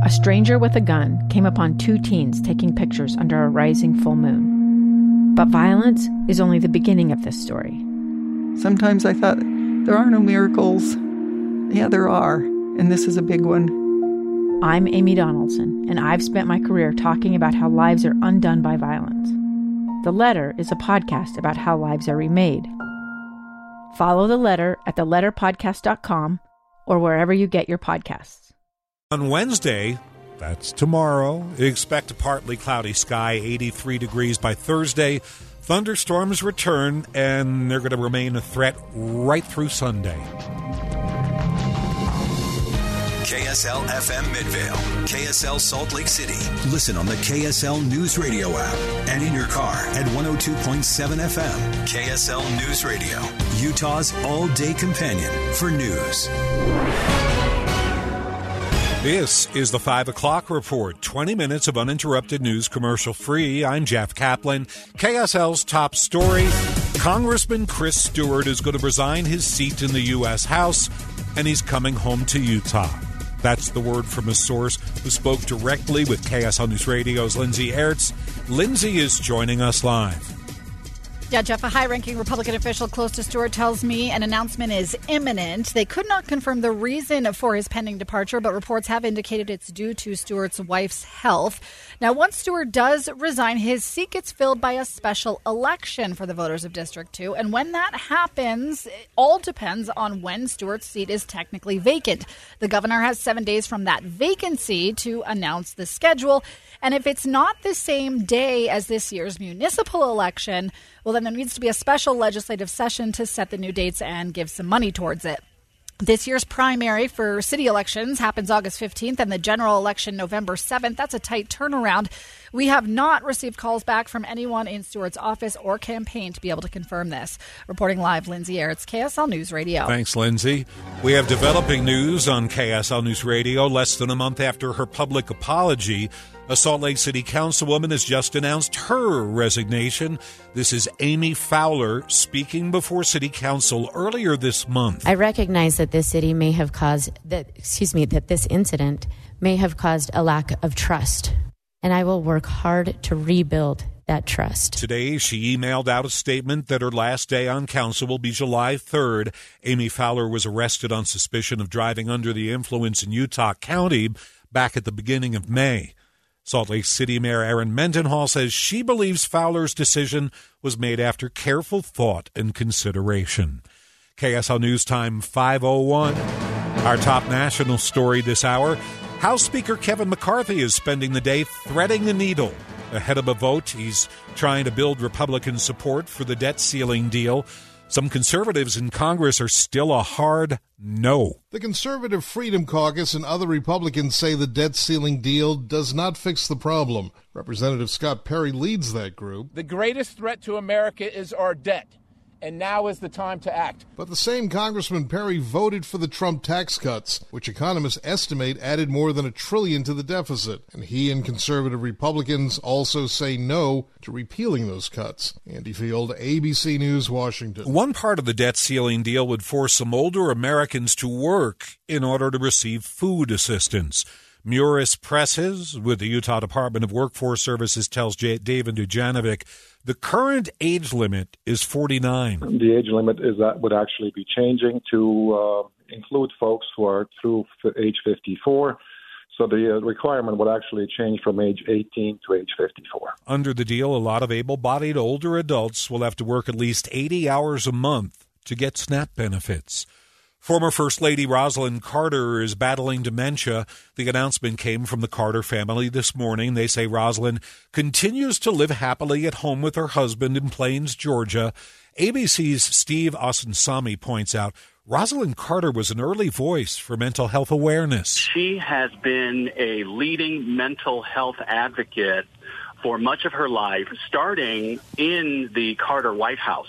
a stranger with a gun came upon two teens taking pictures under a rising full moon. But violence is only the beginning of this story. Sometimes I thought, there are no miracles. Yeah, there are, and this is a big one. I'm Amy Donaldson, and I've spent my career talking about how lives are undone by violence. The Letter is a podcast about how lives are remade. Follow The Letter at theletterpodcast.com or wherever you get your podcasts. On Wednesday, that's tomorrow, expect a partly cloudy sky, 83 degrees by Thursday. Thunderstorms return, and they're going to remain a threat right through Sunday. KSL FM Midvale, KSL Salt Lake City. Listen on the KSL News Radio app and in your car at 102.7 FM. KSL News Radio, Utah's all-day companion for news. This is the 5 o'clock report. 20 minutes of uninterrupted news commercial-free. I'm Jeff Kaplan. KSL's top story, Congressman Chris Stewart is going to resign his seat in the U.S. House, and he's coming home to Utah. That's the word from a source who spoke directly with KSL News Radio's Lindsay Aerts. Lindsay is joining us live. Yeah, Jeff, a high-ranking Republican official close to Stewart tells me an announcement is imminent. They could not confirm the reason for his pending departure, but reports have indicated it's due to Stewart's wife's health. Now, once Stewart does resign, his seat gets filled by a special election for the voters of District 2. And when that happens, it all depends on when Stewart's seat is technically vacant. The governor has 7 days from that vacancy to announce the schedule. And if it's not the same day as this year's municipal election, well, then there needs to be a special legislative session to set the new dates and give some money towards it. This year's primary for city elections happens August 15th and the general election November 7th. That's a tight turnaround. We have not received calls back from anyone in Stewart's office or campaign to be able to confirm this. Reporting live, Lindsay Aerts, KSL News Radio. Thanks, Lindsay. We have developing news on KSL News Radio. Less than a month after her public apology, a Salt Lake City councilwoman has just announced her resignation. This is Amy Fowler speaking before City Council earlier this month. I recognize that this city may have that this incident may have caused a lack of trust, and I will work hard to rebuild that trust. Today, she emailed out a statement that her last day on council will be July 3rd. Amy Fowler was arrested on suspicion of driving under the influence in Utah County back at the beginning of May. Salt Lake City Mayor Erin Mendenhall says she believes Fowler's decision was made after careful thought and consideration. KSL News Time 5:01. Our top national story this hour. House Speaker Kevin McCarthy is spending the day threading the needle. Ahead of a vote, he's trying to build Republican support for the debt ceiling deal. Some conservatives in Congress are still a hard no. The Conservative Freedom Caucus and other Republicans say the debt ceiling deal does not fix the problem. Representative Scott Perry leads that group. The greatest threat to America is our debt, and now is the time to act. But the same Congressman Perry voted for the Trump tax cuts, which economists estimate added more than $1 trillion to the deficit. And he and conservative Republicans also say no to repealing those cuts. Andy Field, ABC News, Washington. One part of the debt ceiling deal would force some older Americans to work in order to receive food assistance. Muris Presses with the Utah Department of Workforce Services tells David Dujanovic the current age limit is 49. The age limit would actually be changing to include folks who are through age 54. So the requirement would actually change from age 18 to age 54. Under the deal, a lot of able-bodied older adults will have to work at least 80 hours a month to get SNAP benefits. Former First Lady Rosalynn Carter is battling dementia. The announcement came from the Carter family this morning. They say Rosalynn continues to live happily at home with her husband in Plains, Georgia. ABC's Steve Osunsami points out Rosalynn Carter was an early voice for mental health awareness. She has been a leading mental health advocate for much of her life, starting in the Carter White House.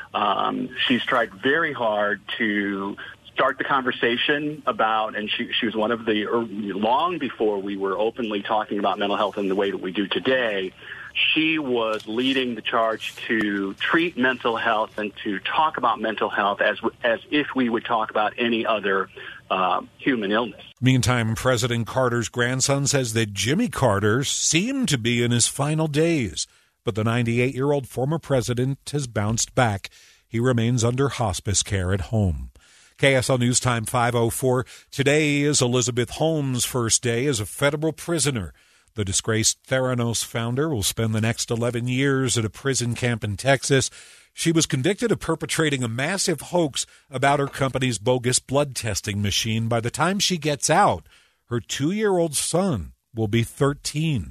She's tried very hard to start the conversation about, and she was one of the, long before we were openly talking about mental health in the way that we do today, she was leading the charge to treat mental health and to talk about mental health as if we would talk about any other human illness. Meantime, President Carter's grandson says that Jimmy Carter seemed to be in his final days, but the 98-year-old former president has bounced back. He remains under hospice care at home. KSL News Time 5:04. Today is Elizabeth Holmes' first day as a federal prisoner. The disgraced Theranos founder will spend the next 11 years at a prison camp in Texas. She was convicted of perpetrating a massive hoax about her company's bogus blood testing machine. By the time she gets out, her 2-year-old son will be 13.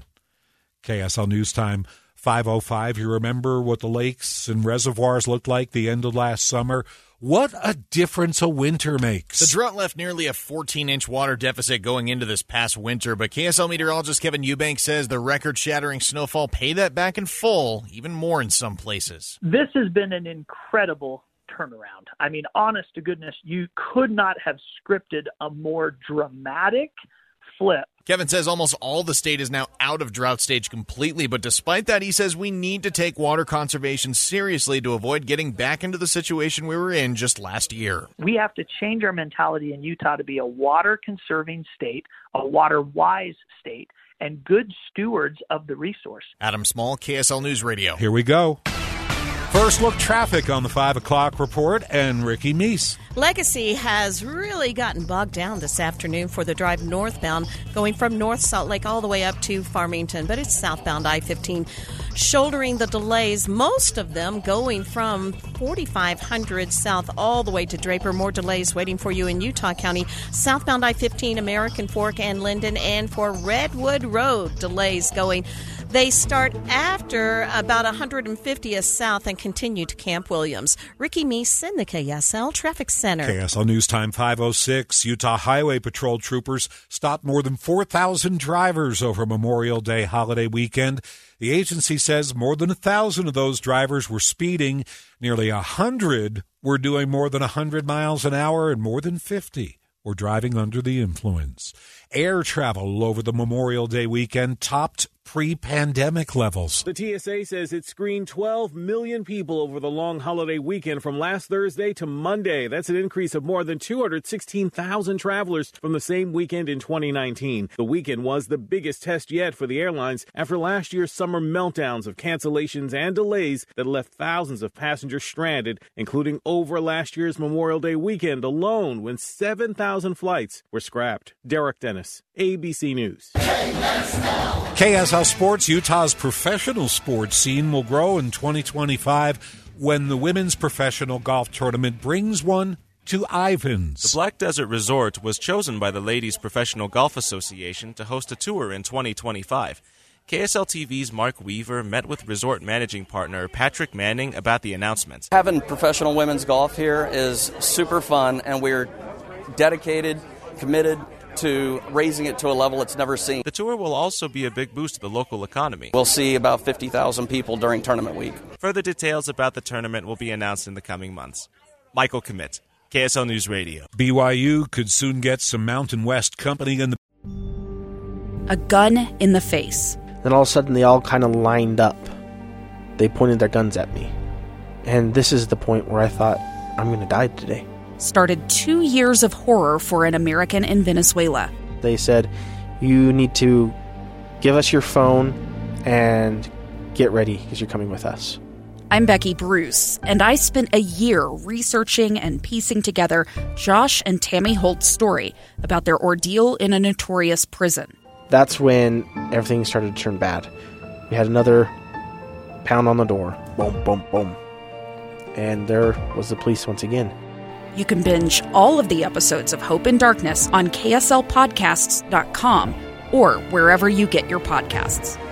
KSL News Time 5:05. You remember what the lakes and reservoirs looked like the end of last summer? What a difference a winter makes. The drought left nearly a 14-inch water deficit going into this past winter, but KSL meteorologist Kevin Eubank says the record-shattering snowfall paid that back in full, even more in some places. This has been an incredible turnaround. I mean, honest to goodness, you could not have scripted a more dramatic flip. Kevin says almost all the state is now out of drought stage completely, but despite that, he says we need to take water conservation seriously to avoid getting back into the situation we were in just last year. We have to change our mentality in Utah to be a water-conserving state, a water-wise state, and good stewards of the resource. Adam Small, KSL News Radio. Here we go. First look traffic on the 5 o'clock report, and Ricky Meese. Legacy has really gotten bogged down this afternoon for the drive northbound, going from North Salt Lake all the way up to Farmington, but it's southbound I-15 shouldering the delays, most of them going from 4500 south all the way to Draper. More delays waiting for you in Utah County. Southbound I-15, American Fork and Linden, and for Redwood Road, delays going. They start after about 150th south and continue to Camp Williams. Ricky Meese in the KSL Traffic Center. KSL News Time 5:06. Utah Highway Patrol troopers stopped more than 4,000 drivers over Memorial Day holiday weekend. The agency says more than 1,000 of those drivers were speeding. Nearly 100 were doing more than 100 miles an hour, and more than 50 were driving under the influence. Air travel over the Memorial Day weekend topped pre-pandemic levels. The TSA says it screened 12 million people over the long holiday weekend from last Thursday to Monday. That's an increase of more than 216,000 travelers from the same weekend in 2019. The weekend was the biggest test yet for the airlines after last year's summer meltdowns of cancellations and delays that left thousands of passengers stranded, including over last year's Memorial Day weekend alone when 7,000 flights were scrapped. Derek Dennis, ABC News. KSL Sports, Utah's professional sports scene will grow in 2025 when the women's professional golf tournament brings one to Ivins. The Black Desert Resort was chosen by the Ladies Professional Golf Association to host a tour in 2025. KSL TV's Mark Weaver met with resort managing partner Patrick Manning about the announcement. Having professional women's golf here is super fun, and we're dedicated, committed to raising it to a level it's never seen. The tour will also be a big boost to the local economy. We'll see about 50,000 people during tournament week. Further details about the tournament will be announced in the coming months. Michael Commit, KSL News Radio. BYU could soon get some Mountain West company in the... A gun in the face. Then all of a sudden they all kind of lined up. They pointed their guns at me. And this is the point where I thought, I'm going to die today. Started 2 years of horror for an American in Venezuela. They said, you need to give us your phone and get ready because you're coming with us. I'm Becky Bruce, and I spent a year researching and piecing together Josh and Tammy Holt's story about their ordeal in a notorious prison. That's when everything started to turn bad. We had another pound on the door. Boom, boom, boom. And there was the police once again. You can binge all of the episodes of Hope in Darkness on KSLPodcasts.com or wherever you get your podcasts.